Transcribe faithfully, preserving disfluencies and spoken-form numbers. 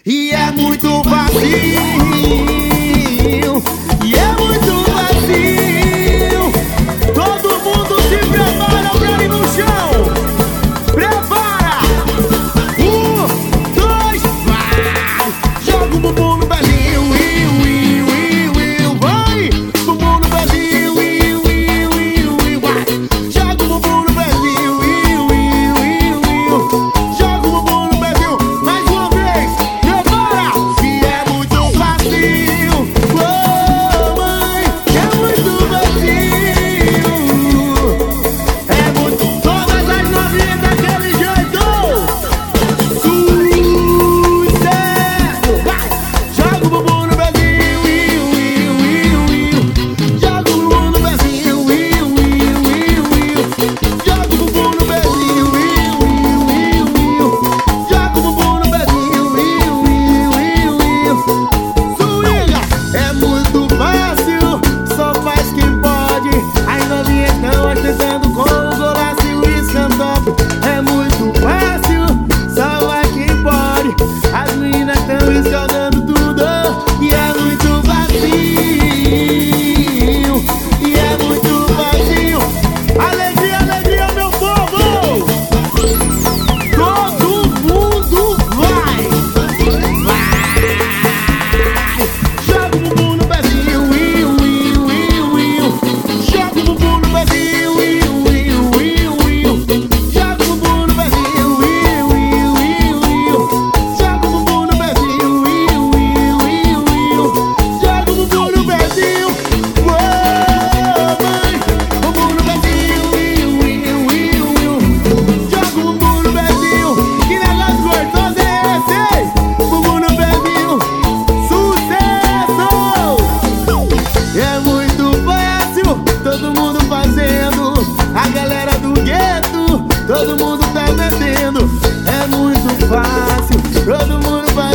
E é muito vazio, e é muito vazio. Todo mundo se prepara pra ir no chão. Prepara! Um, dois, vai! Joga o bumbum no pezinho, iu, iu, iu, iu. Vai! Bumbum no pezinho, iu, iu, iu, iu. Vai! Joga o bumbum no pezinho, iu, iu, iu, iu. Joga o bumbum no pezinho, mais uma vez. Prepara! E é muito vazio. Oh, mãe, é muito vazio. É muito. Todas as novinhas daquele jeito. Sucesso! Vai! Joga o bumbum no pezinho, iu, iu, iu, iu. Joga o bumbum no pezinho, iu, iu, iu, iu. Joga o bumbum no pezinho, iu, iu, iu, iu. Joga o bumbum no pezinho, iu, iu, iu, iu. Swinga! É muito fácil, só faz quem pode. As novinhas estão ostentando com o golaço e o escantop. É muito fácil, só vai quem pode. As meninas estão escaldando tudo. E é muito vazio, e é muito vazio. Alegria, alegria, meu povo! Todo mundo vai! Vai! Joga o bumbum no pezinho, iu, iu, iu, iu. Joga o bumbum no pezinho, iu, iu, iu, iu. Joga o bumbum no pezinho, iu, iu, iu, iu. Joga o bumbum no pezinho, iu, iu, iu, iu. Joga o bumbum no pezinho. Uou, mãe! Bumbum no pezinho, iu, iu, iu, iu. Joga o bumbum no pezinho. Que negócio gostoso é esse? Bumbum no pezinho. Sucesso! É muito fácil, todo mundo fazendo. A galera do gueto, todo mundo tá metendo. É muito fácil, todo mundo fazendo.